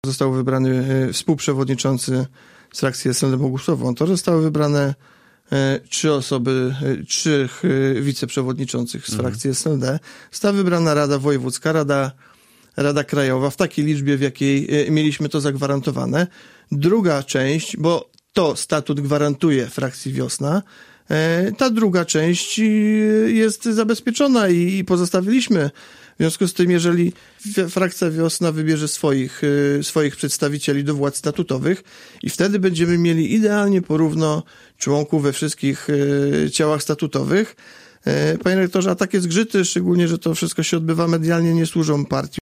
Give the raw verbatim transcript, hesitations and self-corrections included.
Został wybrany współprzewodniczący z frakcji S L D Bogusław Wontor. Zostały wybrane trzy osoby, trzech wiceprzewodniczących z frakcji S L D. Została wybrana Rada Wojewódzka, Rada, Rada Krajowa w takiej liczbie, w jakiej mieliśmy to zagwarantowane. Druga część, bo to statut gwarantuje frakcji Wiosna, ta druga część jest zabezpieczona i pozostawiliśmy. W związku z tym, jeżeli frakcja Wiosna wybierze swoich, swoich przedstawicieli do władz statutowych i wtedy będziemy mieli idealnie porówno członków we wszystkich ciałach statutowych. Panie rektorze, a takie zgrzyty, szczególnie, że to wszystko się odbywa medialnie, nie służą partii.